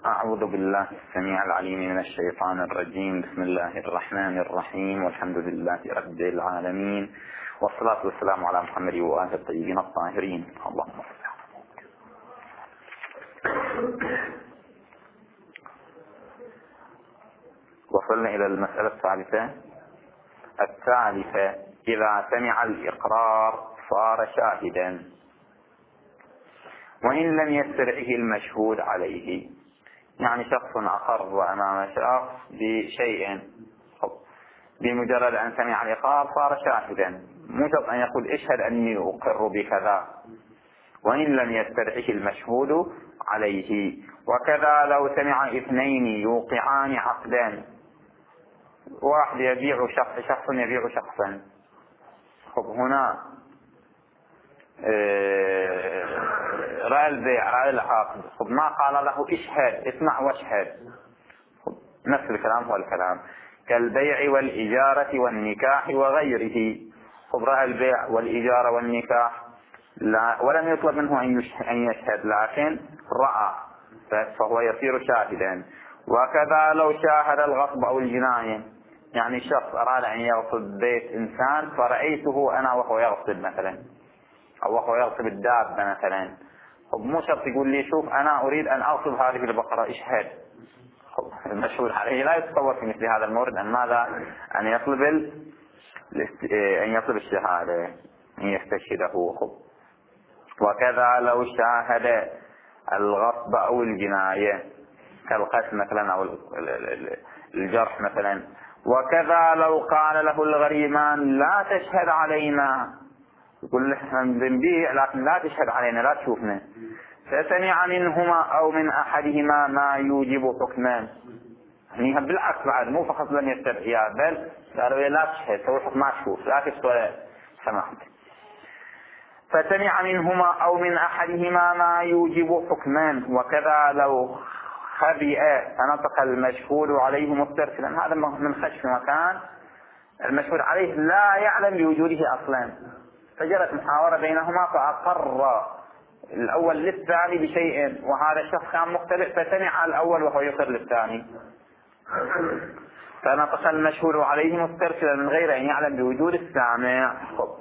أعوذ بالله السميع العليم من الشيطان الرجيم. بسم الله الرحمن الرحيم، والحمد لله رب العالمين، والصلاة والسلام على محمد وآله الطيبين الطاهرين. اللهم صل. وصلنا إلى المسألة الثالثة. إذا سمع الإقرار صار شاهدا وإن لم يسترعه المشهود عليه. يعني شخص أقر أمام شخص بشيء، بمجرد أن سمع الإقرار صار شاهدا، مو شرط أن يقول اشهد أني أقر بكذا وإن لم يسترعه المشهود عليه. وكذا لو سمع اثنين يوقعان عقدا، واحد يبيع شخص يبيع شخصا، هنا رأى البيع رأى العقد، ما قال له اشهد اسمع واشهد، نفس الكلام هو الكلام كالبيع والإجارة والنكاح وغيره. رأى البيع والإجارة والنكاح ولم يطلب منه أن يشهد، لكن رأى فهو يصير شاهدا. وكذا لو شاهد الغصب أو الجناية، يعني شخص أراد أن يغصب بيت إنسان فرأيته أنا وهو يغصب مثلا، أو وهو يغصب الدابة مثلا، مو شرط يقول لي شوف أنا أريد أن أغصب هذه البقرة اشهد. المشهور عليه لا يتصور في مثل هذا المورد أن ماذا أن يطلب الشهادة، أن يستشهده. وكذا لو شاهد الغصب أو الجناية كالقتل مثلا أو الجرح مثلا. وكذا لو قال له الغريمان لا تشهد علينا، يقول له بنبيع لكن لا تشهد علينا لا تشوفنا، فسمع منهما أو من أحدهما ما يوجب حكما، يعني بالعكس بعد مو فقط لم يسترعيها بل قالوا لا تشهد سوي حكم ما تشوف لا تشهد ولا سمحت. فسمع منهما أو من أحدهما ما يوجب حكما. وكذا لو خبئ فنطق المشهود عليه مسترسلا، هذا من خشف مكان المشهود عليه لا يعلم بوجوده أصلا، فجرت محاورة بينهما فأقر الأول للثاني بشيء وهذا الشخص كان مختلف، فسمع الأول وهو يقر للثاني، فنطق المشهود عليه مسترسلا من غير أن يعلم بوجود السامع.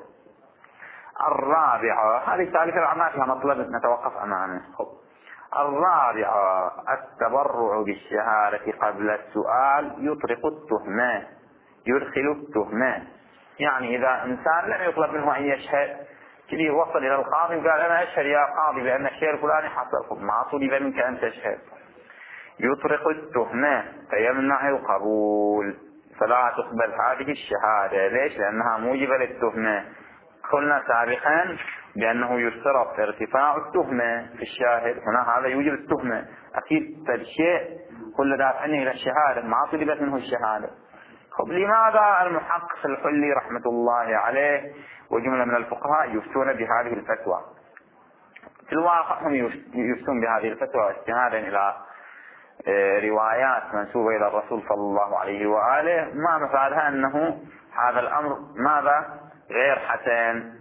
الرابعة، هذه الثالثة الأعمال فيها مطلب نتوقف أمامه. الرابعة التبرع بالشهادة قبل السؤال يطرق التهمة، يدخل التهمة. يعني إذا إنسان لم يطلب منه أن يشهد كذي وصل إلى القاضي وقال أنا أشهد يا قاضي بأن الشيء الفلاني حصل، ما طلب منك أن تشهد، يطرق التهمة فيمنع القبول، فلا تقبل هذه الشهادة. ليش؟ لأنها موجبة للتهمة. قلنا سابقا بأنه يشترط ارتفاع التهمة في الشاهد، هنا هذا يوجب التهمة أكيد، فالشيء كل دافعني إلى الشهادة ما طلبت منه الشهادة. لماذا المحقق الحلي رحمة الله عليه وجملة من الفقهاء يفتون بهذه الفتوى؟ في الواقع هم يفتون بهذه الفتوى استنادا إلى روايات منسوبة إلى الرسول صلى الله عليه وآله، ما مفادها أنه هذا الأمر ماذا غير حسن،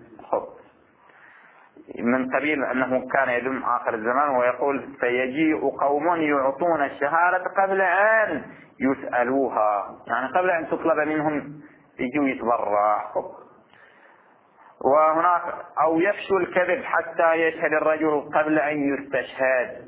من قبيل أنه كان يدم آخر الزمان ويقول سيجيء قوم يعطون الشهادة قبل أن يسألوها، يعني قبل أن تطلب منهم يجوا يتبرع. وهناك أو يفشو الكذب حتى يشهد الرجل قبل أن يستشهد.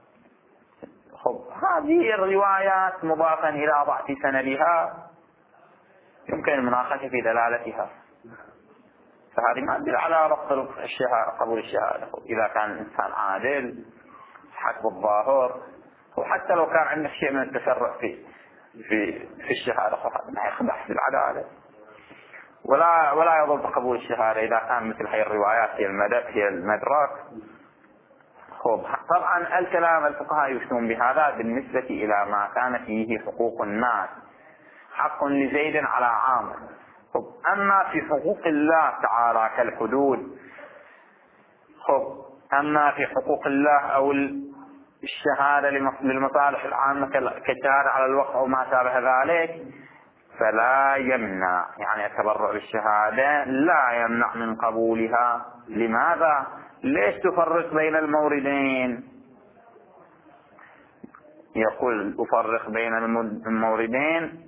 هذه الروايات مضافا إلى ضعف سندها يمكن المناقشة في دلالتها، فهذه ما تدل على رفض قبول الشهادة. إذا كان الإنسان عادل حسب الظاهر، وحتى لو كان عنده شيء من التسرع في الشهادة فهذا ما يخدح في العدالة، ولا يضل بقبول الشهادة إذا كان مثل هذه الروايات هي المدرك. طبعا الكلام الفقهاء يفتون بهذا بالنسبة إلى ما كان فيه حقوق الناس، حق لزيد على عامر. أما في حقوق الله تعالى كالحدود، أما في حقوق الله أو الشهادة للمصالح العامة كالشهادة على الوقف أو ما شابه ذلك فلا يمنع، يعني التبرع بالشهادة لا يمنع من قبولها. لماذا؟ ليش تفرق بين الموردين؟ يقول أفرق بين الموردين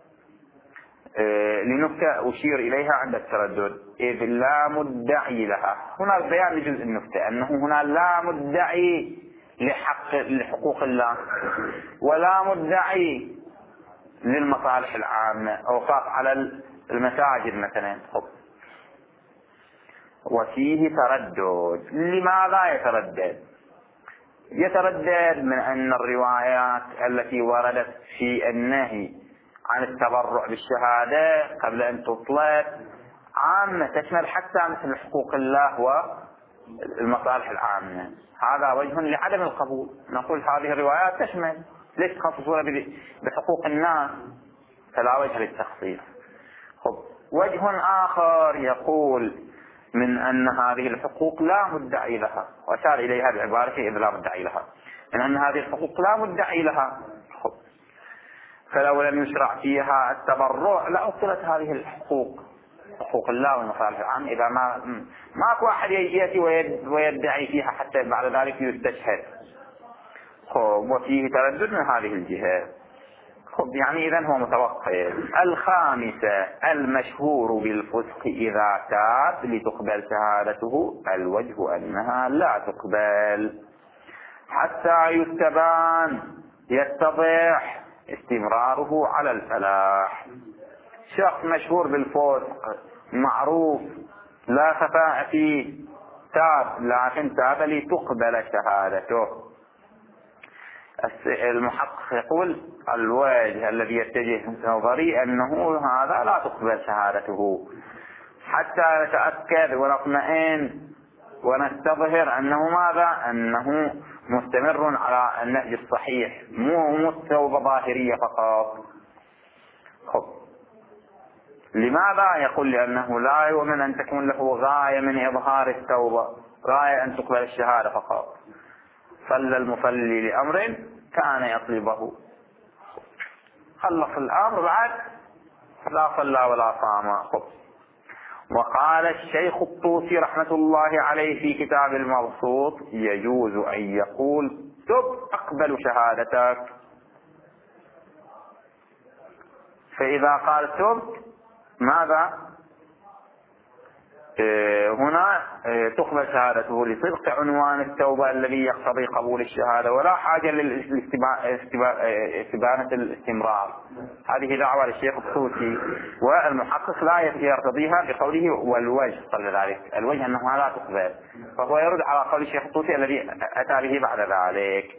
لنكتة أشير إليها عند التردد، إذ لا مدعي لها. هنا البيان لجزء النكتة أنه هنا لا مدعي لحقوق الله ولا مدعي للمصالح العامة، أوقاف على المساجد مثلا. وفيه تردد. لماذا يتردد؟ يتردد من أن الروايات التي وردت في النهي عن التبرع بالشهادة قبل أن تطلق عامة، تشمل حتى مثل حقوق الله والمصالح العامة. هذا وجه لعدم القبول. نقول هذه الروايات تشمل، ليش تخصصون بحقوق الناس؟ فلا وجه للتخصيص. وجه آخر يقول من أن هذه الحقوق لا مدعي لها، وأشار إليها بعبارة إذ لا مدعي لها، من أن هذه الحقوق لا مدعي لها، فلو لم يشرع فيها التبرع لأبطلت هذه الحقوق، حقوق الله والمصالح العامة، إذا ماكو أحد يأتي ويدعي فيها حتى بعد ذلك يستشهد. وفيه تردد من هذه الجهة. يعني إذن هو متوقف. الخامسة المشهور بالفسق إذا تاب لتقبل شهادته، الوجه أنها لا تقبل حتى يتضح استمراره على الفلاح. شخص مشهور بالفسق معروف لا خفاء فيه، تاب، لكن تاب لتقبل شهادته. المحقق يقول الوجه الذي يتجه نظري أنه هذا لا تقبل شهادته حتى نتأكد ونطمئن ونستظهر أنه ماذا؟ أنه مستمر على النهج الصحيح، مو توبة ظاهرية فقط. لماذا؟ يقول لأنه لا يؤمن أن تكون له غاية من إظهار التوبة، غاية أن تقبل الشهادة فقط. صلى المصلي لأمر كان يطلبه، خلص الأمر بعد لا صلى ولا صام. وقال الشيخ الطوسي رحمة الله عليه في كتاب المبسوط يجوز أن يقول تب أقبل شهادتك، فإذا قال تب ماذا؟ هنا تقبل شهادته لصدق عنوان التوبة الذي يقتضي قبول الشهادة، ولا حاجة لاستبانة الاستمرار. هذه دعوة للشيخ الطوسي، والمحقق لا يرتضيها بقوله والوجه قبل ذلك، الوجه أنها لا تقبل، فهو يرد على قول الشيخ الطوسي الذي أتى به بعد ذلك.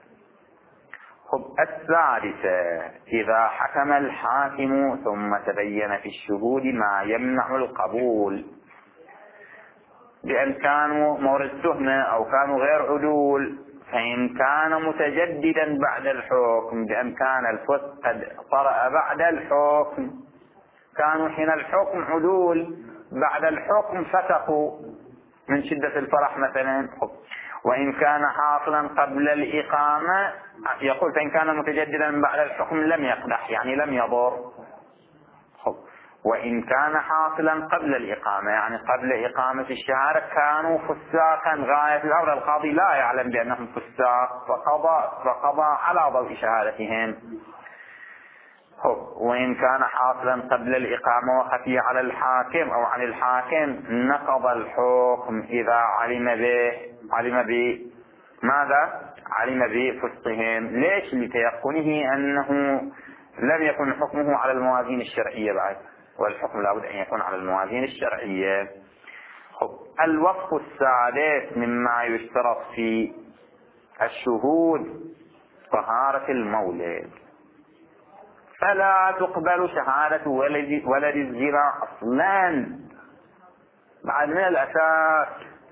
السادسة إذا حكم الحاكم ثم تبين في الشهود ما يمنع القبول بأن كانوا مورد تهمة أو كانوا غير عدول، فإن كان متجددا بعد الحكم بأن كان الفسق قد طرأ بعد الحكم، كانوا حين الحكم عدول، بعد الحكم فسقوا من شدة الفرح مثلا. وإن كان حاصلا قبل الإقامة، يقول فإن كان متجددا بعد الحكم لم يقدح، يعني لم يضر. وإن كان حاصلا قبل الإقامة، يعني قبل إقامة الشهادة كانوا فساقا غاية الأمر، القاضي لا يعلم بأنهم فساق فقضى على ضوء شهادتهم. وإن كان حاصلا قبل الإقامة وخفي على الحاكم أو عن الحاكم نقض الحكم إذا علم بفسقهم. ليش؟ لتيقنه أنه لم يكن حكمه على الموازين الشرعية بعد، والحكم لابد أن يكون على الموازين الشرعية. الوصف السادس مما يشترط في الشهود طهارة المولد، فلا تقبل شهادة ولد الزنا أصلا بعد من الأساس.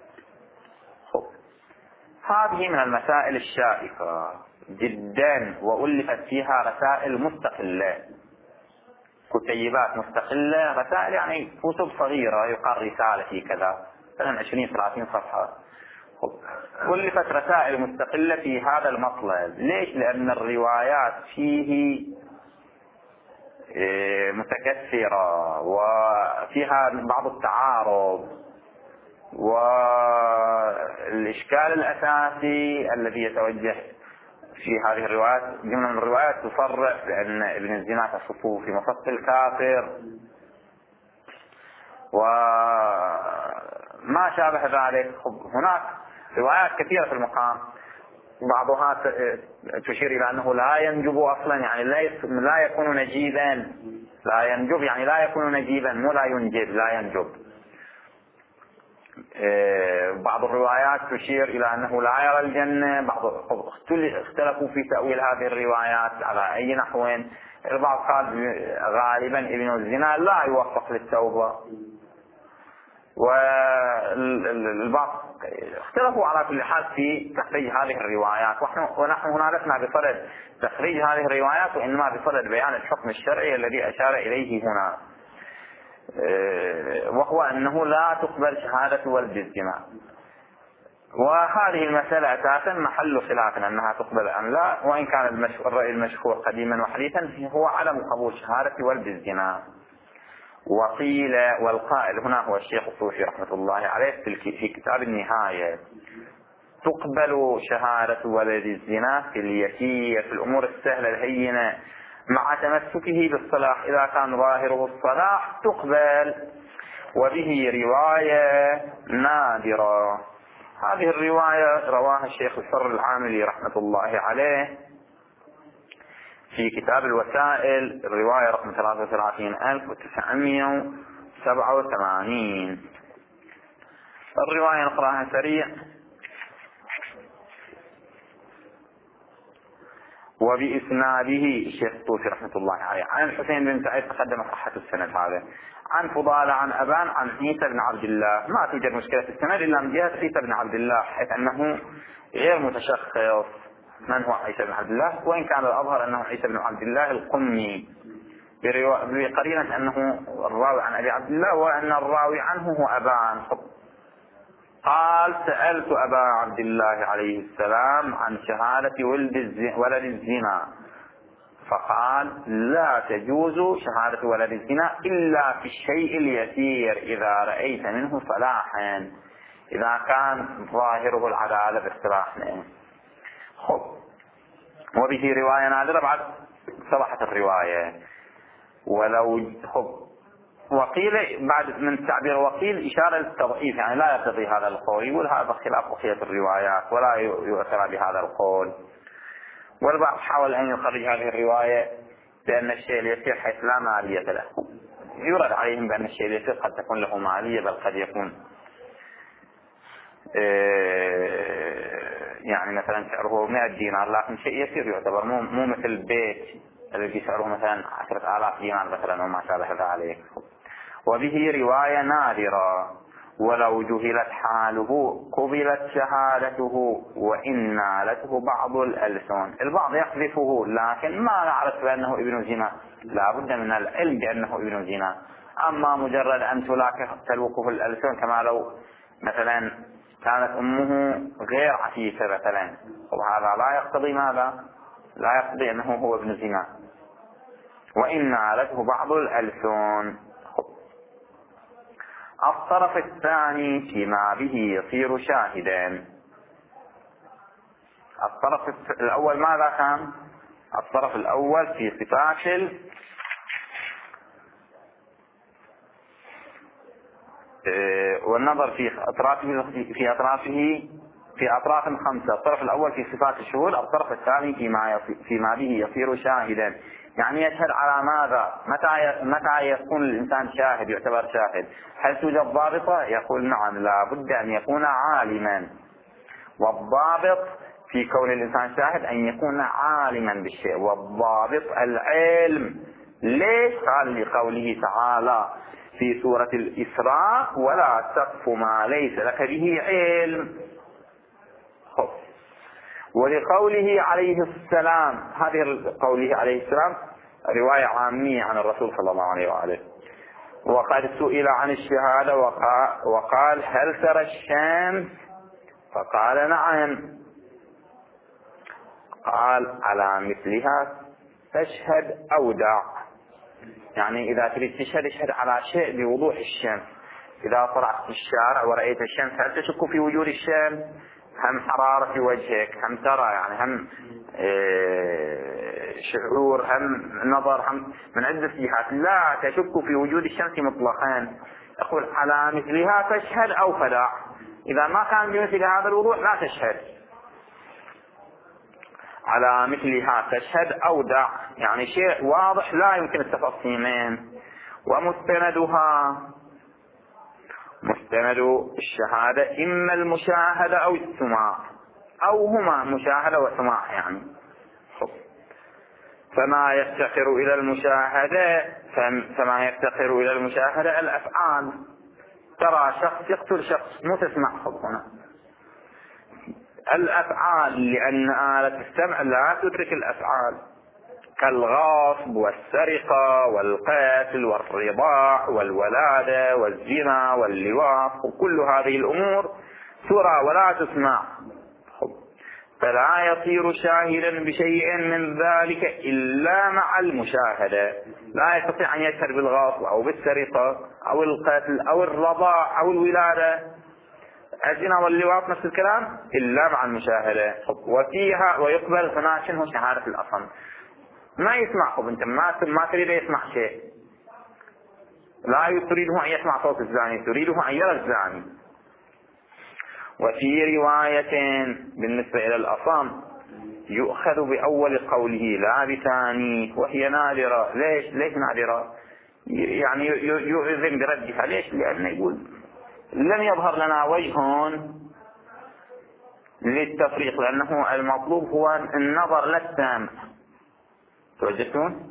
هذه من المسائل الشائكة جدا، وألفت فيها رسائل مستقلة، كتيبات مستقلة، رسائل يعني كتب صغيرة يقال رسالة في كذا مثلا 20-30 صفحة. ألفت رسائل مستقلة في هذا المطلب. ليش؟ لأن الروايات فيه متكثرة وفيها بعض التعارض، والإشكال الأساسي الذي يتوجه في هذه الروايات جملة من الروايات تصرح بأن ابن الزنا تصفه في مصف الكافر وما شابه ذلك. هناك روايات كثيرة في المقام، بعضها تشير إلى أنه لا ينجب أصلا، يعني لا يكون نجيبا. لا ينجب يعني لا يكون نجيبا، مو لا ينجب، لا ينجب. بعض الروايات تشير إلى أنه لا يرى الجنة. اختلفوا في تأويل هذه الروايات على أي نحو. البعض قال غالبا ابن الزنا لا يوفق للتوبة، والبعض اختلفوا على كل حال في تخريج هذه الروايات. ونحن هنا لسنا بصدد تخريج هذه الروايات، وإنما بصدد بيان الحكم الشرعي الذي أشار إليه هنا، وهو أنه لا تقبل شهادة ولد الزنا. وهذه المسألة أساسا محل خلاف أنها تقبل أم لا، وإن كان الرأي المشهور قديما وحديثا هو عدم قبول شهادة ولد الزنا. وقيل، والقائل هنا هو الشيخ الطوفي رحمة الله عليه في كتاب النهاية، تقبل شهادة ولد الزنا في اليسير، في الأمور السهلة الهينة، مع تمسكه بالصلاح. إذا كان ظاهره الصلاح تقبل، وبه رواية نادرة. هذه الرواية رواها الشيخ الحر العاملي رحمة الله عليه في كتاب الوسائل، الرواية رقم 33987. الرواية نقرأها سريع. وبإسناده الشيخ الطوفي رحمة الله عليه عن الحسين بن سعيد، تقدم صحة السند هذا، عن فضالة عن أبان عن عيسى بن عبد الله. ما توجد مشكلة في السند إلا من جهة عيسى بن عبد الله، حيث أنه غير متشخص من هو عيسى بن عبد الله، وإن كان الأظهر أنه عيسى بن عبد الله القمي، بقرينة أنه الراوي عن أبي عبد الله وأن الراوي عنه هو أبان. قال: سألت أبا عبد الله عليه السلام عن شهادة ولد الزنا، فقال: لا تجوز شهادة ولد الزنا إلا في الشيء اليسير إذا رأيت منه صلاحا، إذا كان ظاهره العدالة باصطلاحنا. وبه رواية نادرة، بعد صلحت الرواية. ولو وقيل بعد من تعبير وقيل إشارة للتضعيف، يعني لا يقتضي هذا القول، يقول هذا خلاف بقية الروايات ولا يؤثر بهذا القول. والبعض حاول أن يخرج هذه الرواية بأن الشيء اليسير حيث لا مالية له، يرد عليهم بأن الشيء اليسير قد تكون له مالية، بل قد يكون يعني مثلا سعره 100 دينار، لكن شيء يسير يعتبر، مو مثل بيت الذي سعره مثلا 10,000 دينار مثلا وما شابه ذلك. وبه رواية نادرة. ولو جهلت حاله قبلت شهادته وإن نالته بعض الألسن. البعض يقذفه لكن ما نعرف بأنه ابن زنا، لا بد من العلم بأنه ابن زنا. أما مجرد أن تلوكه الألسن، كما لو مثلا كانت أمه غير عفيفة مثلا، وهذا لا يقتضي ماذا؟ لا يقتضي أنه هو ابن زنا. وإن نالته بعض الألسن. الطرف الثاني فيما به يصير شاهدا. الطرف الأول ماذا كان؟ الطرف الأول في صفات والنظر في أطراف 5. الطرف الأول في صفات الشهود، الطرف الثاني فيما به يصير شاهدا. يعني يشهد على ماذا؟ متى يكون الإنسان شاهد يعتبر شاهد؟ هل توجد ضابطة؟ يقول نعم، لا بد أن يكون عالما. والضابط في كون الإنسان شاهد أن يكون عالما بالشيء، والضابط العلم. ليش؟ قال لقوله تعالى في سورة الإسراء: ولا تقف ما ليس لك به علم. ولقوله عليه السلام، هذه قوله عليه السلام رواية عامية عن الرسول صلى الله عليه وآله. وقد سئل عن الشهادة وقال: هل ترى الشمس؟ فقال: نعم. قال: على مثلها تشهد أودع. يعني إذا تريد تشهد، اشهد على شيء بوضوح الشمس. إذا طلعت في الشارع ورأيت الشمس، هل تشك في وجود الشمس؟ هم حرارة في وجهك، هم ترى يعني هم شعور، هم نظر، هم من عدة جهات. لا تشك في وجود الشمس مطلقا. يقول على مثلها تشهد أو فدع. إذا ما كان بمثل هذا الوضوح لا تشهد. على مثلها تشهد أو دع، يعني شيء واضح لا يمكن التفصيلين. ومستندها، مستند الشهادة إما المشاهدة أو السماع، أو هما مشاهدة وسماع يعني. فما يفتقر إلى المشاهدة الأفعال. ترى شخص يقتل شخص مو تسمع هنا الأفعال، لأن آلة السمع لا تدرك الأفعال، كالغاصب والسرقة والقتل والرضاع والولادة والزنا واللواط، وكل هذه الأمور ترى ولا تسمع. فلا يصير شاهدا بشيء من ذلك إلا مع المشاهدة. لا يستطيع أن يشهد بالغاصب أو بالسرقة أو القتل أو الرضاع أو الولادة الزنا واللواط نفس الكلام إلا مع المشاهدة. وفيها ويقبل هنا شنو شهادة الأصم. ما يسمع، انت ما تريد يسمع شيء، لا تريده ان يسمع صوت الزاني، تريده ان يرى الزاني. وفي رواية بالنسبة الى الأصم يؤخذ بأول قوله لا بثاني، وهي نادرة. ليش نادرة؟ يعني يؤذن بردها. ليش؟ لأنه يقول لم يظهر لنا وجه للتفريق، لأنه المطلوب هو النظر للسامع. توجدتون؟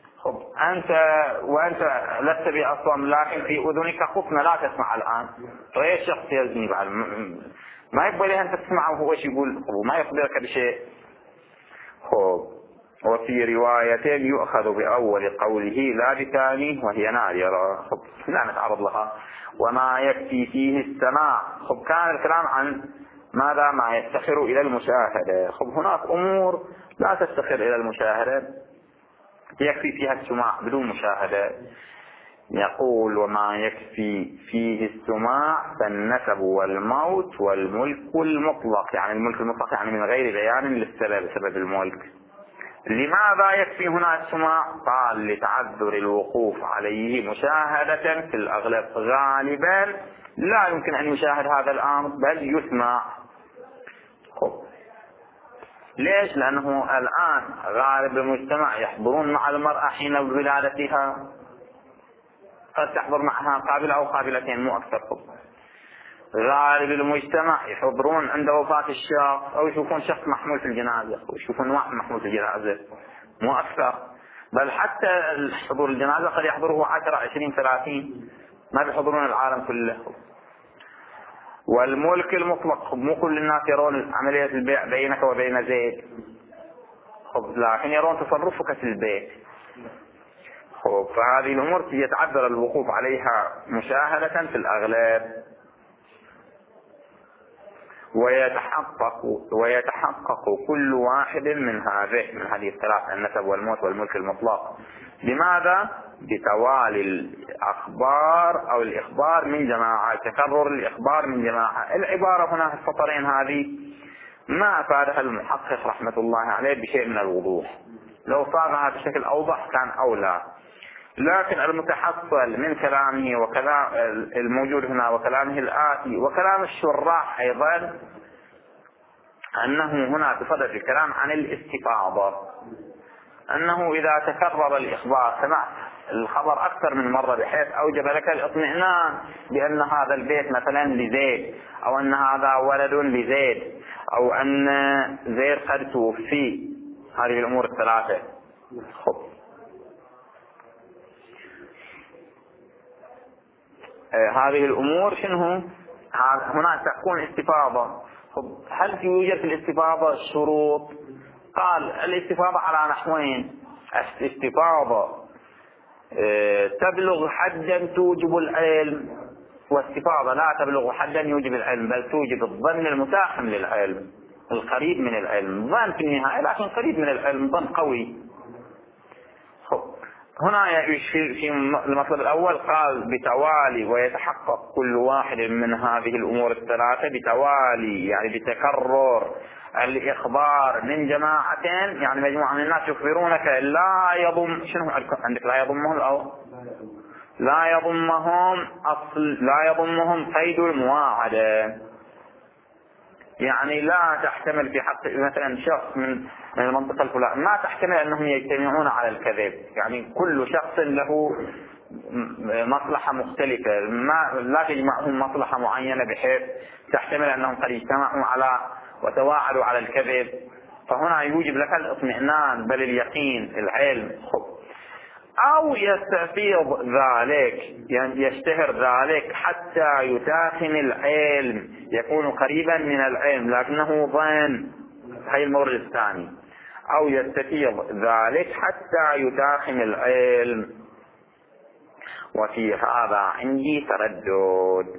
وأنت لست بأصم، لكن في أذنك خفنا لا تسمع الآن. فأي شخص يزني بعد ما يقبل أن تسمع وهو يقول وما يخبرك بشيء. وفي رواية يؤخذ بأول قوله لا بثاني، وهي نادرة لا نتعرض لها. وما يكفي فيه السماع. كان الكلام عن ماذا؟ ما يفتقر إلى المشاهدة. هناك أمور لا تفتقر إلى المشاهدة، يكفي فيها السماع بدون مشاهدة. يقول وما يكفي فيه السماع فالنسب والموت والملك المطلق. يعني الملك المطلق يعني من غير بيان للسبب، سبب الملك. لماذا يكفي هنا السماع؟ قال لتعذر الوقوف عليه مشاهدة في الأغلب. غالبا لا يمكن أن يشاهد هذا الأمر بل يسمع. ليش؟ لأنه الآن غالب المجتمع يحضرون مع المرأة حين ولادتها، قد تحضر معها قابلة أو قابلتين مو أكثر. غالب المجتمع يحضرون عند وفاة الشخص أو يشوفون شخص محمول في الجنازة أو يشوفون واحد محمول في الجنازة مو أكثر. بل حتى حضور الجنازة قد يحضره 10 20 30، ما بيحضرون العالم كله. والملك المطلق مو كل الناس يرون عملية البيع بينك وبين زيد، لكن يرون تصرفك في البيت. فهذه الأمور يتعذر الوقوف عليها مشاهدة في الأغلب. ويتحقق كل واحد من هذه الثلاث، النسب والموت والملك المطلق. لماذا؟ بتوالي الأخبار أو الإخبار من جماعة، تكرر الإخبار من جماعة. العبارة هنا في السطرين هذه ما أفادها المحقق رحمة الله عليه بشيء من الوضوح، لو صاغها بشكل أوضح كان أولى. لكن المتحصل من كلامه وكلام الموجود هنا وكلامه الآتي وكلام الشراح أيضا أنه هنا بصدد الكلام عن الاستفاضة، أنه إذا تكرر الإخبار سمعت الخبر أكثر من مرة بحيث أوجب لك الاطمئنان بأن هذا البيت مثلا لزيد، أو أن هذا ولد لزيد، أو أن زيد قد توفي. هذه الأمور الثلاثة. هذه الأمور شنو؟ هناك تكون استفاضة. هل يوجد في الاستفاضة شروط؟ قال الاستفاضة على نحوين. الاستفاضة تبلغ حدا توجب العلم، واستفاضة لا تبلغ حدا يوجب العلم بل توجب الظن المتاحم للعلم، القريب من العلم. ظن في النهاية لكن قريب من العلم، ظن قوي. هنا في المطلب الأول قال بتوالي، ويتحقق كل واحد من هذه الأمور الثلاثة بتوالي، يعني بتكرر الإخبار من جماعتين، يعني مجموعة من الناس يخبرونك لا يضم، شنو عندك لا يضمهم أو لا يضمهم لا يضمهم قيد المواعدة، يعني لا تحتمل في حق مثلا شخص من المنطقة الفلانية ما تحتمل أنهم يجتمعون على الكذب، يعني كل شخص له مصلحة مختلفة، لا تجمعهم مصلحة معينة بحيث تحتمل أنهم قد اجتمعوا على وتواعدوا على الكذب، فهنا يوجب لك الاطمئنان بل اليقين العلم. أو يستفيض ذلك، يعني يشتهر ذلك حتى يتاخن العلم، يكون قريبا من العلم لكنه ظن، هي المورد الثاني. أو يستفيض ذلك حتى يتاخن العلم. وفي هذا عندي تردد.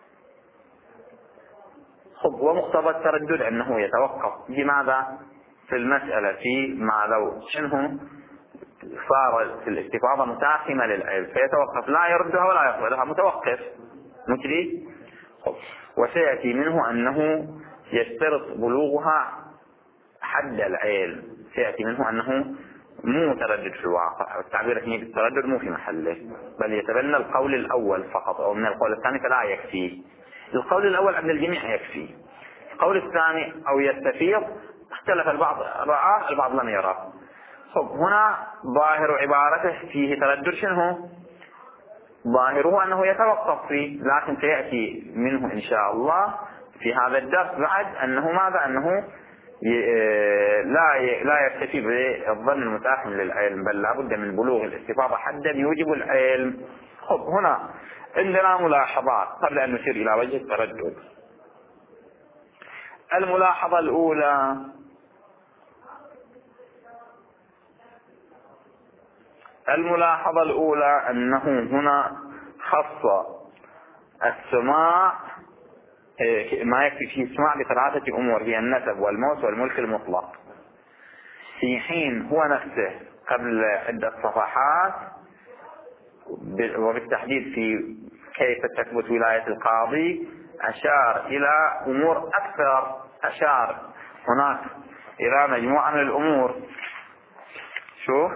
ومقتضى التردد أنه يتوقف بماذا في المسألة، في ما لو شنه صار في الاستفاضة متاخمة للعلم فيتوقف، لا يردها ولا يقبلها، متوقف مجري. وسيأتي منه أنه يشترط بلوغها حد العلم، سيأتي منه أنه مو متردد في الواقع، التعبير هنا بالتردد مو في محله، بل يتبنى القول الأول فقط، أو من القول الثاني فلا يكفي. القول الأول عند الجميع يكفي. القول الثاني أو يستفيض اختلف البعض رآه البعض لم يراه. هنا ظاهر عبارته فيه تردد، شنو ظاهره أنه يتوقف فيه، لكن سيأتي منه إن شاء الله في هذا الدرس بعد أنه ماذا، أنه لا يكتفي بالظن المتاخم للعلم، بل لابد من بلوغ الاستفاضة حدا يوجب العلم. هنا عندنا ملاحظات قبل أن نشير إلى وجه التردد. الملاحظة الأولى أنه هنا خص السماع، ما يكفي فيه السماع بثلاثة أمور، هي النسب والموت والملك المطلق، في حين هو نفسه قبل عدة صفحات وبالتحديد في كيف تثبت ولاية القاضي أشار إلى أمور أكثر، أشار هناك إلى مجموعة من الأمور. شوف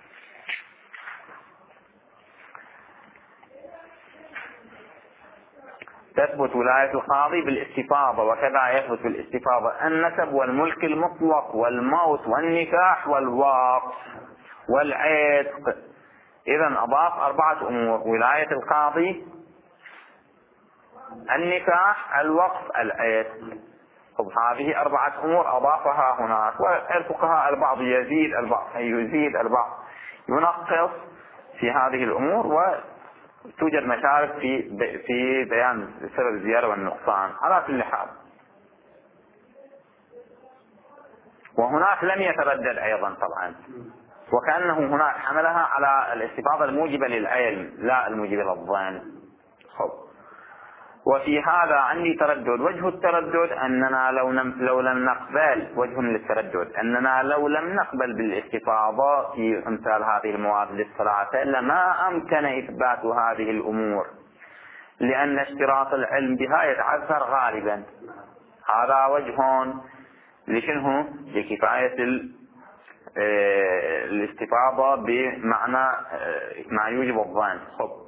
تثبت ولاية القاضي بالاستفاضة، وكذا يثبت بالاستفاضة النسب والملك المطلق والموت والنكاح والوقف والعتق. إذن أضاف 4 أمور: ولاية القاضي، النكاح، الوقف، العتق. هذه 4 أمور أضافها هناك، والفقهاء البعض يزيد البعض ينقص في هذه الأمور، وتوجد مشارك في بيان سبب الزيادة والنقصان على كل حال. وهناك لم يتردد أيضا طبعا، وكأنه هناك حملها على الاستفاضة الموجبة للعلم لا الموجبة للظن. وفي هذا عندي تردد. وجه التردد أننا لو لم نقبل، وجه للتردد أننا لو لم نقبل بالاستفاضة في أمثال هذه المواد الثلاثة لما أمكن إثبات هذه الأمور، لأن اشتراط العلم بها يتعذر غالبا. هذا وجه لشنه لكفاية الاستفاضة بمعنى ما يوجب الظن.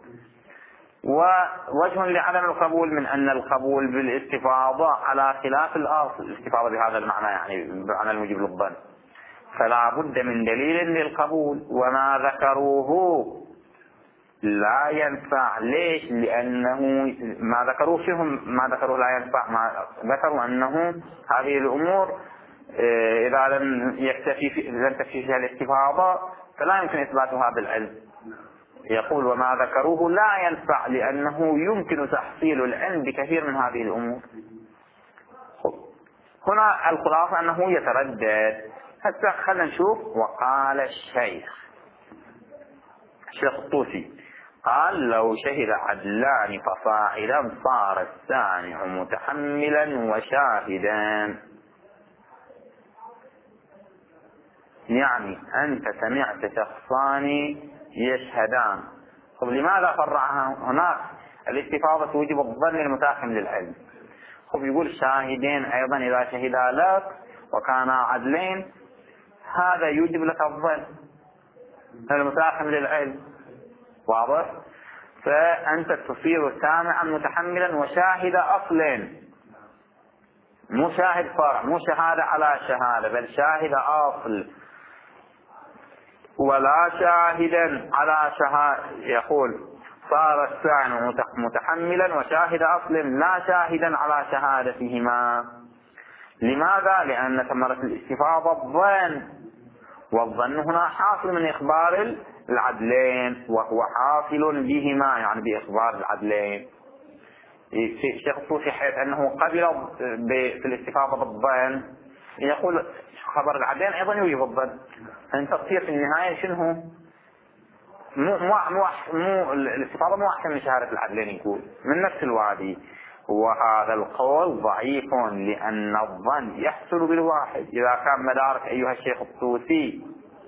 ووجه لعدم القبول من أن القبول بالاستفاضة على خلاف الأصل، الاستفاضة بهذا المعنى يعني بمعنى الموجب للظن، فلا بد من دليل للقبول، وما ذكروه لا ينفع. ليش؟ لأنه ما ذكروه فيهم، ما ذكروه لا ينفع، ما ذكروا أنه هذه الأمور إذا لم تكفي فيها الاستفاضة فلا يمكن إثباتها بالعلم. يقول وما ذكروه لا ينفع لأنه يمكن تحصيل العلم بكثير من هذه الأمور. هنا الخلاصة أنه يتردد. هسه خلنا نشوف. وقال الشيخ الطوسي قال لو شهد عدلان فصاعدا صار السامع متحملا وشاهدا. يعني أنت سمعت شخصان يشهدان. طب لماذا فرعها هناك؟ الاستفاضة توجب الظن المتاخم للعلم. طب يقول الشاهدين أيضا إذا شهدا لك وكانا عدلين هذا يوجب لك الظن المتاخم للعلم. واضح؟ فأنت تصير سامعا متحملا وشاهد أصل، مو شاهد فرع، مو شهادة على شهادة، بل شاهد أصل. ولا شاهدا على شهادة، يقول صار السامع متحملا وشاهد أصل لا شاهدا على شهادتهما. لماذا؟ لأن ثمرة الاستفاضة الظن، والظن هنا حاصل من إخبار العدلين، وهو حاصل بهما يعني بإخبار العدلين. الشيخ الطوسي حيث أنه قبل في الاستفاضة بالظن يقول خبر العدلين أيضا يوجب الظن. أنت تصير في النهاية شنو؟ مو الاستفاضة مو أحسن من شهادة العدلين يقول من نفس الوادي. وهذا القول ضعيف لأن الظن يحصل بالواحد. إذا كان مدارك أيها الشيخ الطوسي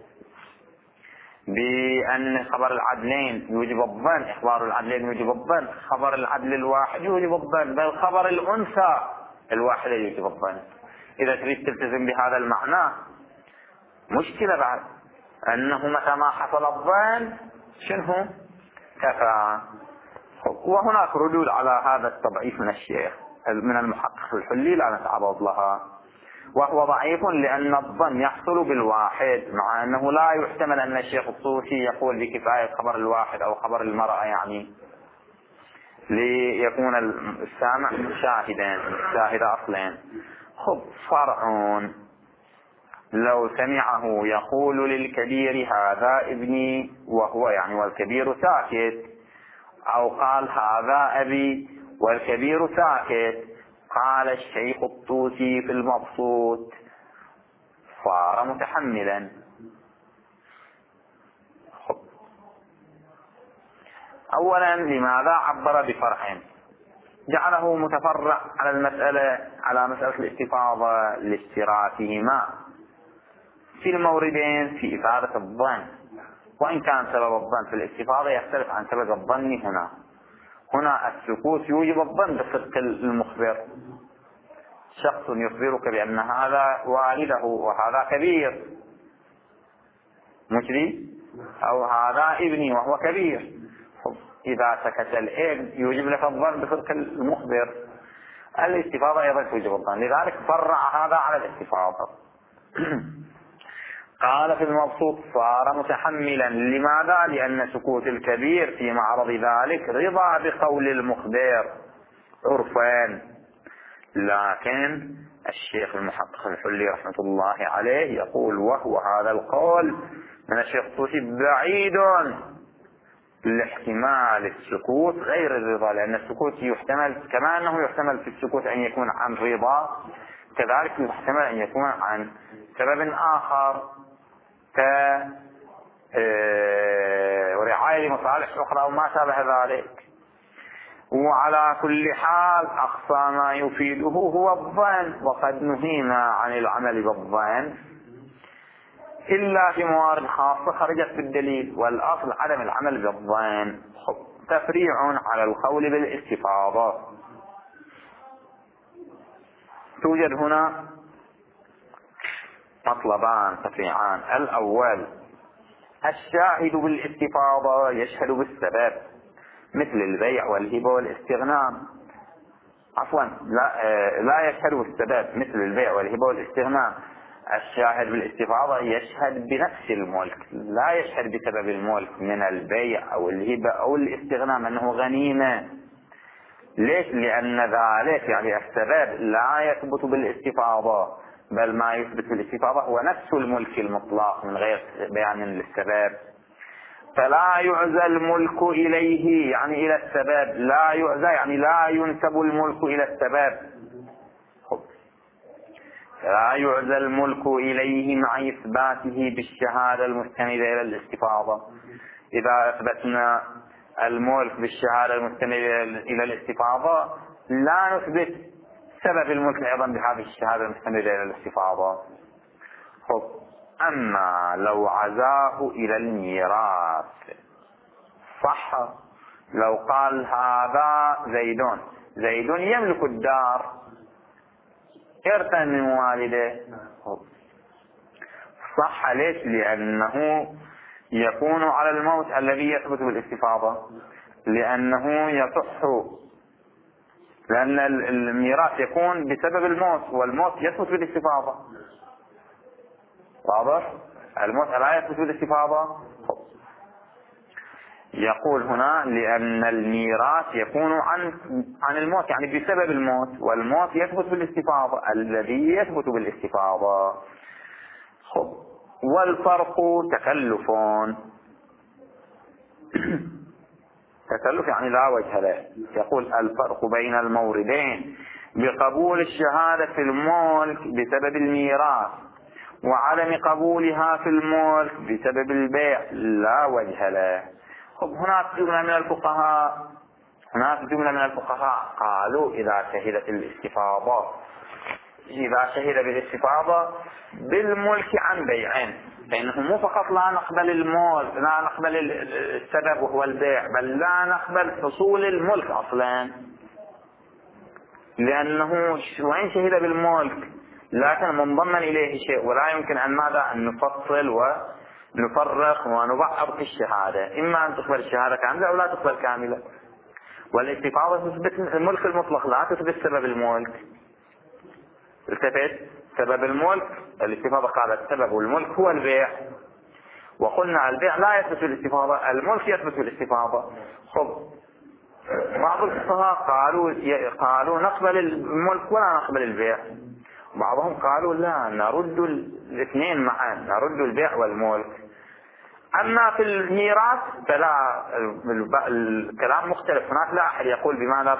بأن خبر العدلين يوجب الظن، إخبار العدلين يوجب الظن، خبر العدل الواحد يوجب الظن، بل خبر الأنثى الواحدة يوجب الظن. إذا تريد تلتزم بهذا المعنى مشكلة بعد أنه متى ما حصل الظن شنو كفى. وهناك ردود على هذا التضعيف من الشيخ من المحقق الحلي لا نتعرض لها. وهو ضعيف لأن الظن يحصل بالواحد، مع أنه لا يحتمل أن الشيخ الطوسي يقول بكفاية خبر الواحد أو خبر المرأة يعني ليكون السامع شاهد أصلين. خب فرع لو سمعه يقول للكبير هذا ابني وهو يعني والكبير ساكت، أو قال هذا أبي والكبير ساكت، قال الشيخ الطوسي في المبسوط صار متحملا. أولا لماذا عبر بفرع؟ جعله متفرع على مسألة الاستفاضة لاشتراكهما في الموردين في إفادة الظن، وإن كان سبب الظن في الاستفاضة يختلف عن سبب الظن هنا السكوت يوجب الظن بصدق المخبر. شخص يخبرك بأن هذا والده وهذا كبير مجري، أو هذا ابني وهو كبير، إذا سكت الابن يوجب لك الظن بصدق المخبر. الاستفاضة أيضا توجب الظن، لذلك فرع هذا على الاستفاضة. قال في المبسوط صار متحملا. لماذا؟ لأن سكوت الكبير في معرض ذلك رضا بقول المخبر عرفان. لكن الشيخ المحقق الحلي رحمة الله عليه يقول وهو هذا القول من الشيخ الطوسي بعيد لاحتمال السكوت غير الرضا، لأن السكوت يحتمل كما أنه يحتمل في السكوت أن يكون عن رضا، كذلك يحتمل أن يكون عن سبب آخر ورعاية لمصالح أخرى وما شابه ذلك. وعلى كل حال أقصى ما يفيده هو الظن، وقد نهينا عن العمل بالظن إلا في موارد خاصة خرجت بالدليل، والأصل عدم العمل بالظن. تفريع على القول بالاستفاضة. توجد هنا مطلبان تفريعان. الأول الشاهد بالاستفاضة يشهد بالسبب مثل البيع والهبة والاستغنام. عفوا لا يشهد بالسبب مثل البيع والهبة والاستغنام. الشاهد بالاستفاضة يشهد بنفس الملك، لا يشهد بسبب الملك من البيع أو الهبة أو الاستغنام أنه غنيمة. ليش؟ لأن ذلك يعني السبب لا يثبت بالاستفاضة، بل ما يثبت بالاستفاضة هو نفس الملك المطلق من غير بيان للسبب. فلا يعزى الملك إليه يعني إلى السبب، لا يعزى يعني لا ينسب الملك إلى السبب. لا يعزى الملك إليه مع إثباته بالشهادة المستندة إلى الاستفاضة. إذا أثبتنا الملك بالشهادة المستندة إلى الاستفاضة لا نثبت سبب الملك أيضا بهذه الشهادة المستندة إلى الاستفاضة. أما لو عزاه إلى الميراث صح. لو قال هذا زيد يملك الدار إرثا من والده صح. ليش؟ لأنه يكون على الموت الذي يثبت بالاستفاضة، لأنه يصح، لأن الميراث يكون بسبب الموت، والموت يثبت بالاستفاضة. واضح؟ الموت لا يثبت بالاستفاضة. يقول هنا لأن الميراث يكون عن الموت، يعني بسبب الموت، والموت يثبت بالاستفاضة، الذي يثبت بالاستفاضة. والفرق تكلف. تكلف يعني لا وجه له. يقول الفرق بين الموردين بقبول الشهادة في الملك بسبب الميراث وعدم قبولها في الملك بسبب البيع لا وجه له. هناك جملة من الفقهاء قالوا إذا شهدت الاستفاضة، إذا شهد بالاستفاضة بالملك عن بيعين، لأنه مو فقط لا نقبل الملك، لا نقبل السبب وهو البيع، بل لا نقبل حصول الملك أصلا، لأنه وين شهد بالملك لكن منضمن إليه شيء، ولا يمكن أن ماذا أن نفصل ونفرق ونبعض في الشهادة، إما أن تقبل الشهادة كاملة أو لا تقبل كاملة. والاستفاضة تثبت الملك المطلق، لا تثبت سبب الملك. التفت سبب الملك، الاستفاضة قالت سبب الملك هو البيع، وقلنا البيع لا يثبت الاستفاضة، الملك يثبت الاستفاضة. بعض الفقهاء قالوا نقبل الملك ولا نقبل البيع، بعضهم قالوا لا نرد الاثنين معا، نرد البيع والملك. أما في الميراث فلا، الكلام مختلف، هناك لا أحد يقول بماذا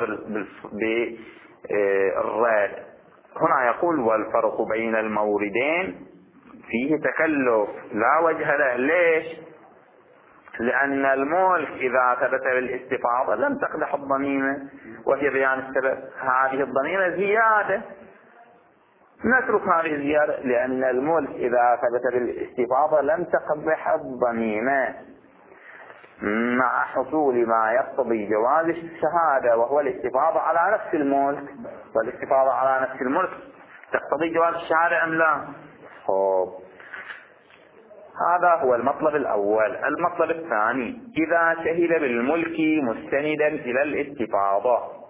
بالرد. هنا يقول والفرق بين الموردين فيه تكلف لا وجه له. ليش؟ لأن الملك إذا ثبت بالاستفاضة لم تقدح الضميمة، وهي بيان السبب. هذه الضميمة زيادة، نترك هذه الزيادة، لأن الملك إذا ثبت بالاستفاضة لم تقدح الضميمة مع حصول ما يقتضي جواز الشهادة، وهو الاستفاضة على نفس الملك. والاستفاضة على نفس الملك تقتضي جواز الشهادة أم لا؟ هذا هو المطلب الأول. المطلب الثاني إذا شهد بالملك مستندا إلى الاستفاضة.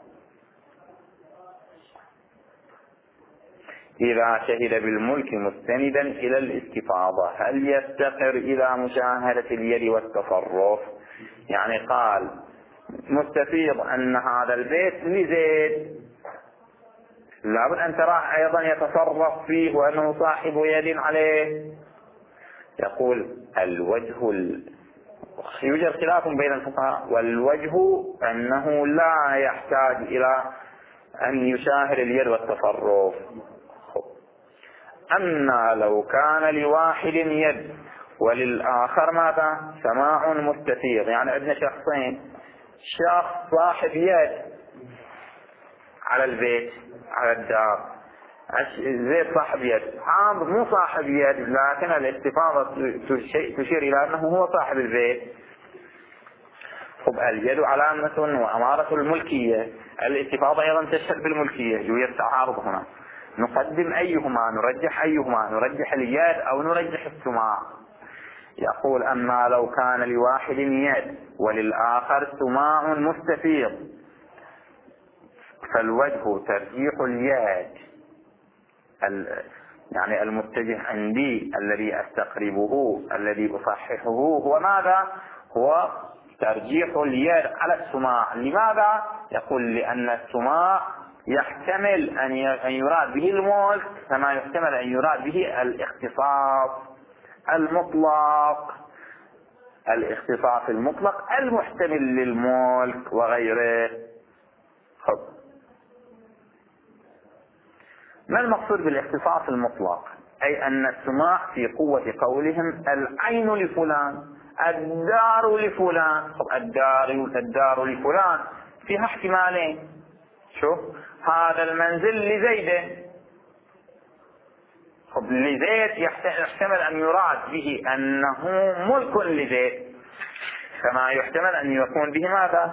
إذا شهد بالملك مستندا إلى الاستفاضة هل يفتقر إلى مشاهدة اليد والتصرف؟ يعني قال مستفيض أن هذا البيت لزيد، لابد أن تراه أيضا يتصرف فيه وأنه صاحب يد عليه. يقول الوجه يوجد خلاف بين الفقهاء، والوجه أنه لا يحتاج إلى أن يشاهد اليد والتصرف. أما لو كان لواحد يد وللآخر ماذا؟ سماع مستفيض، يعني عندنا شخصين، شخص صاحب يد على البيت على الدار، زيد صاحب يد، عامر مو صاحب يد، لكن الاستفاضة تشير إلى أنه هو صاحب البيت. اليد علامة وأمارة الملكية، الاستفاضة أيضا تشهد بالملكية، يوجد تعارض هنا، نقدم أيهما، نرجح أيهما، نرجح اليد أو نرجح السماع. يقول أما لو كان لواحد يد وللآخر سماع مستفيض فالوجه ترجيح اليد، يعني المتجه عندي الذي أستقربه الذي أصححه هو ماذا؟ هو ترجيح اليد على السماع. لماذا؟ يقول لأن السماع يحتمل أن يراد به الملك كما يحتمل أن يراد به الاختصاص المطلق، الاختصاص المطلق المحتمل للملك وغيره. ما المقصود بالاختصاص المطلق؟ أي أن السماع في قوة قولهم العين لفلان، الدار لفلان. الدار لفلان فيها احتمالين، شوف هذا المنزل لزيد، لزيد يحتمل أن يراد به أنه ملك لزيد، كما يحتمل أن يكون به ماذا؟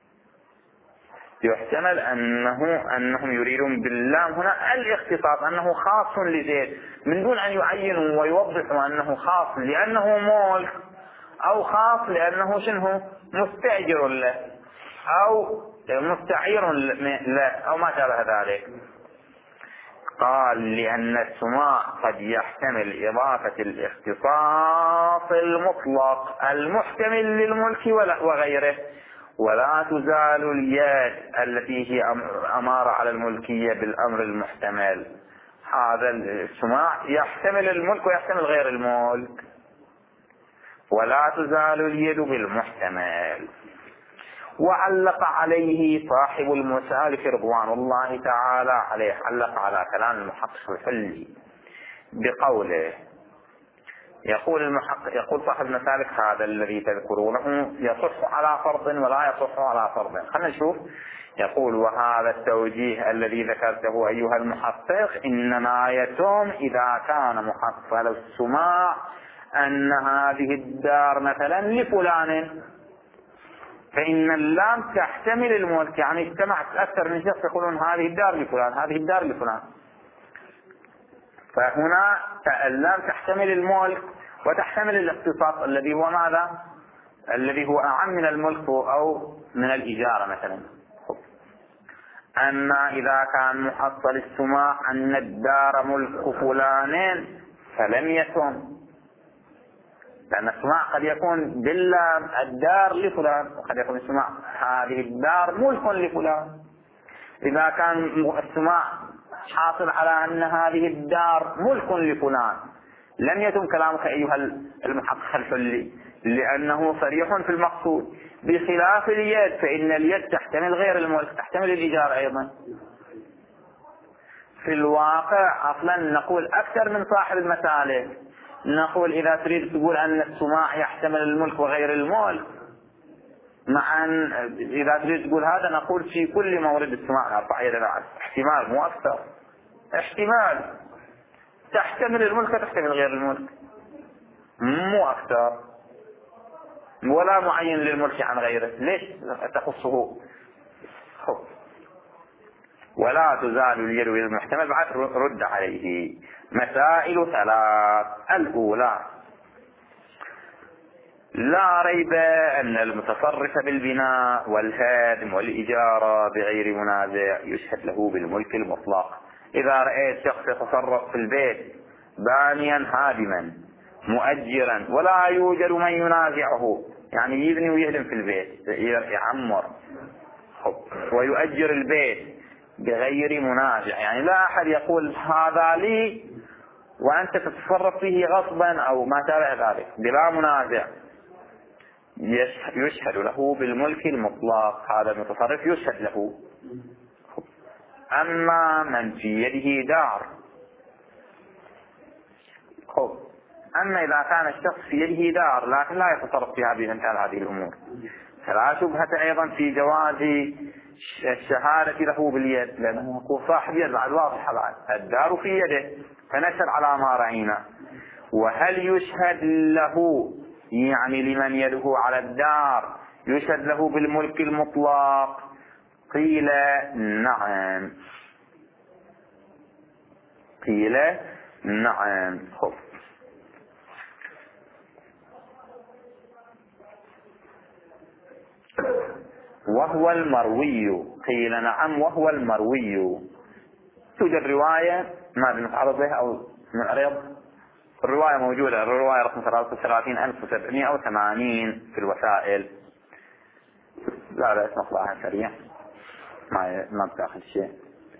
يحتمل أنهم يريدون باللام هنا الاختصاص، أنه خاص لزيد، من دون أن يعينوا ويوضحوا أنه خاص لأنه ملك، أو خاص لأنه شنه مستأجر له، أو مستعير له، أو ما شابه ذلك. قال لأن السماع قد يحتمل إضافة الاختصاص المطلق المحتمل للملك وغيره، ولا تزال اليد التي هي أمارة على الملكية بالأمر المحتمل. هذا السماع يحتمل الملك ويحتمل غير الملك، ولا تزال اليد بالمحتمل. وعلق عليه صاحب المسالك رضوان الله تعالى عليه، علق على كلام المحقق الحلي بقوله، يقول صاحب المسالك هذا الذي تذكرونه يصح على فرض ولا يصح على فرض. خلينا نشوف. يقول وهذا التوجيه الذي ذكرته أيها المحقق إنما يتم إذا كان محصل السماع أن هذه الدار مثلا لفلان، فإن اللام تحتمل الملك، يعني اجتمعت أكثر من شخص يقولون هذه الدار لفلان، هذه الدار لفلان، فهنا اللام تحتمل الملك وتحتمل الاختصاص الذي هو ماذا؟ الذي هو أعم من الملك أو من الإجارة مثلا. أما إذا كان محصل السماع أن الدار ملك فلان فلم يتم، لأن السماع قد يكون باللام الدار لفلان، وقد يكون السماع هذه الدار ملك لفلان. إذا كان السماع حاصل على أن هذه الدار ملك لفلان لم يتم كلامك أيها المحقق الحلي، لأنه صريح في المقصود، بخلاف اليد، فإن اليد تحتمل غير الملك، تحتمل الإيجار أيضا. في الواقع أصلا نقول أكثر من صاحب المسالك، نقول إذا تريد تقول أن السماع يحتمل الملك وغير الملك، مع أن إذا تريد تقول هذا نقول في كل مورد السماع أربع يدنا احتمال مو أكثر، احتمال تحتمل الملك وتحتمل غير الملك مو أكثر، ولا معين للملك عن غيره، ليش تخصه؟ ولا تزال اليد بالمحتمل. بعد رد عليه مسائل ثلاث. الأولى لا ريب أن المتصرف بالبناء والهدم والإجارة بغير منازع يشهد له بالملك المطلق. إذا رأيت شخص يتصرف في البيت بانيا هادما مؤجرا ولا يوجد من ينازعه، يعني يبني ويهدم في البيت يعمر ويؤجر البيت بغير منازع، يعني لا أحد يقول هذا لي وأنت تتصرف فيه غصبا أو ما شابه ذلك، بلا منازع يشهد له بالملك المطلق، هذا المتصرف يشهد له. أما من في يده دار، أما إذا كان الشخص في يده دار لكن لا يتصرف فيها بإمكان هذه الأمور، فلا شبهة أيضا في جواز الشهادة له باليد، لأنه هو صاحب يد بعد واضح، الدار في يده فنشهد على ما رأينا. وهل يشهد له يعني لمن يده على الدار يشهد له بالملك المطلق؟ قيل نعم، قيل نعم. وهو المروي، قيل نعم وهو المروي. توجد رواية ما بنتعرض بها أو نعرض، الرواية موجودة، الرواية رقم 33780 في الوسائل. لا اسمح لها سريع ما بتاخذ شيء.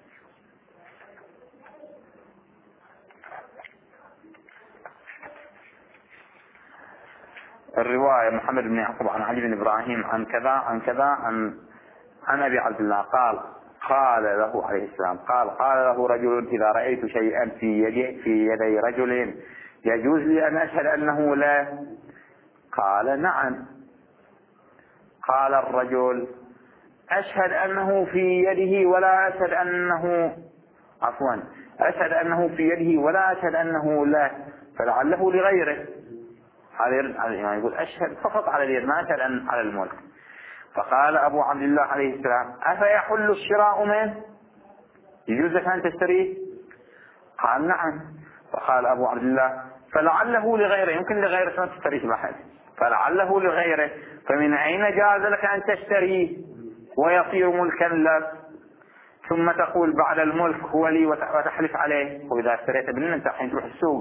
الرواية محمد بن يعقوب عن علي بن إبراهيم عن كذا عن كذا عن أبي عبد الله قال له عليه السلام قال له رجل إذا رأيت شيئا في يدي رجل يجوز لي أن أشهد أنه لا؟ قال نعم. قال الرجل أشهد أنه في يده ولا أشهد أنه أشهد أنه في يده ولا أشهد أنه لا، فلعله لغيره. هذا يرد على الإمام يقول أشهد فقط على اليد، ما أشهد على الملك. فقال أبو عبد الله عليه السلام أفيحل الشراء منه؟ يجوز لك أن تشتريه؟ قال نعم. فقال أبو عبد الله فلعله لغيره، يمكن لغيره شلون تشتريه بعد؟ فلعله لغيره، فمن أين جاز لك أن تشتريه ويصير ملكا لك ثم تقول بعد الملك هو لي وتحلف عليه؟ وإذا اشتريت منه أنت حين تروح السوق.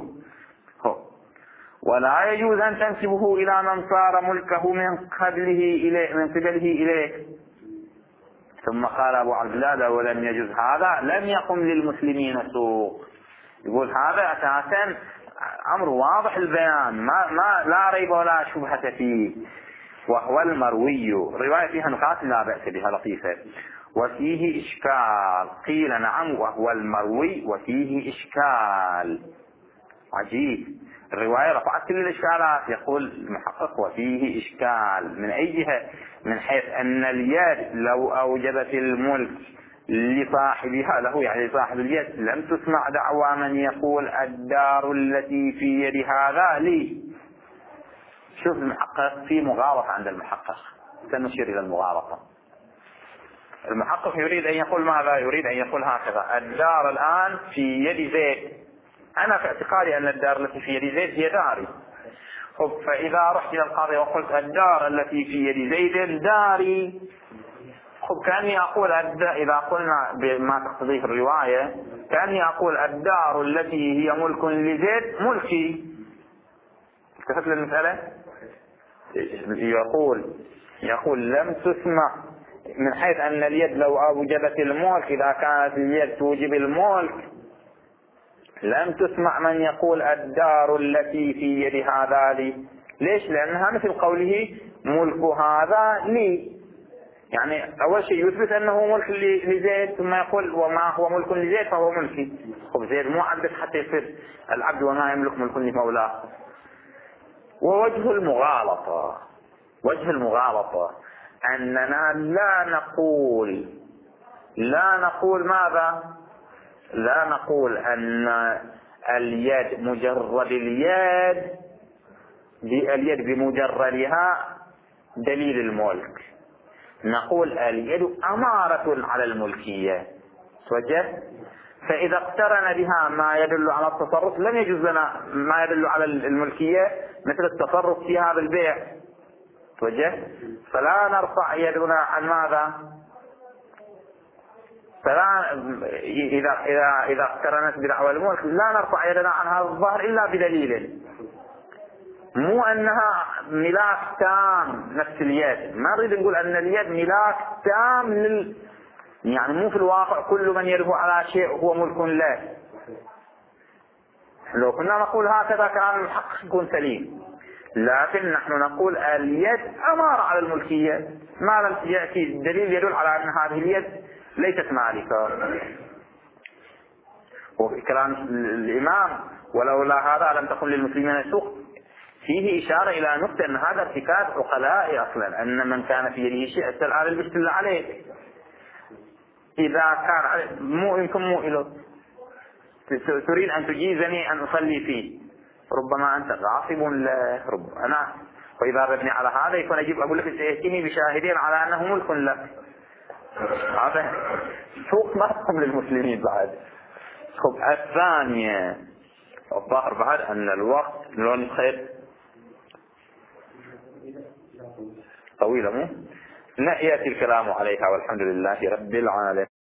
ولا يجوز أن تنسبه إلى من صار ملكه من قبله إليه. ثم قال أبو عبد الله لو لم يجوز هذا لم يقم للمسلمين سوق. يقول هذا أساسا أمر واضح البيان، ما لا ريب ولا شبهة فيه. وهو المروي، رواية فيها نقاط لا بأس بها لطيفة. وفيه إشكال، قيل نعم وهو المروي وفيه إشكال عجيب. الرواية رفعت كل الإشكالات. يقول المحقق وفيه إشكال من أي جهة؟ من حيث أن اليد لو أوجبت الملك لصاحبها له، يعني لصاحب اليد، لم تسمع دعوى من يقول الدار التي في يد هذا لي. شوف المحقق في مغالطة عند المحقق، سنشير إلى المغالطة. المحقق يريد أن يقول ماذا؟ يريد أن يقول هكذا: الدار الآن في يد زيد، أنا في اعتقادي أن الدار التي في يد زيد هي داري. فإذا رحت إلى القاضي وقلت الدار التي في يد زيد داري، كأني أقول إذا قلنا بما تقتضيه الرواية كأني أقول الدار التي هي ملك لزيد ملكي. التفت للمسألة. يقول لم تسمع، من حيث أن اليد لو أوجبت الملك، إذا كانت اليد توجب الملك، لم تسمع من يقول الدار التي في يد هذا لي. ليش؟ لأنها مثل قوله ملك هذا لي، يعني أول شيء يثبت أنه ملك لزيد، ثم يقول وما هو ملك لزيد فهو ملكي. زيد مو عبدك حتى يصير العبد وما يملك ملك لمولاه. ووجه المغالطة أننا لا نقول ماذا؟ لا نقول أن اليد مجرد اليد بمجردها دليل الملك. نقول اليد أمارة على الملكية. توجه؟ فإذا اقترن بها ما يدل على التصرف لم يجوز لنا ما يدل على الملكية مثل التصرف فيها بالبيع. توجه؟ فلا نرفع يدنا عن ماذا؟ إذا اقترنت بدعوى الملك لا نرفع يدنا عن هذا الظاهر إلا بدليل، مو أنها ملاك تام نفس اليد. ما نريد نقول أن اليد ملاك تام يعني مو في الواقع كل من يده على شيء هو ملك له. لو كنا نقول هكذا كان الحق يكون سليم، لكن نحن نقول اليد أمارة على الملكية ما لم يأتي دليل يدل على أن هذه اليد ليست مالكة. وفي كلام الإمام ولولا هذا لم تكن للمسلمين سوق فيه إشارة إلى نقطة أن هذا ارتكاب عقلاء أصلا، أن من كان في يده شيء الآن اللي بيشتغل عليه إذا كان مو إله تريد أن تجيزني أن أصلي فيه، ربما أنت غاصب له، أنا وإذا ردني على هذا يكون أجيب أقول لك سيأتيني بشاهدين على أنه ملك لك. هذا سوق ما تقوم للمسلمين بعد. الثانية الظاهر بعد أن الوقت لون خير طويلة مو لا يأتي الكلام عليها، والحمد لله رب العالمين.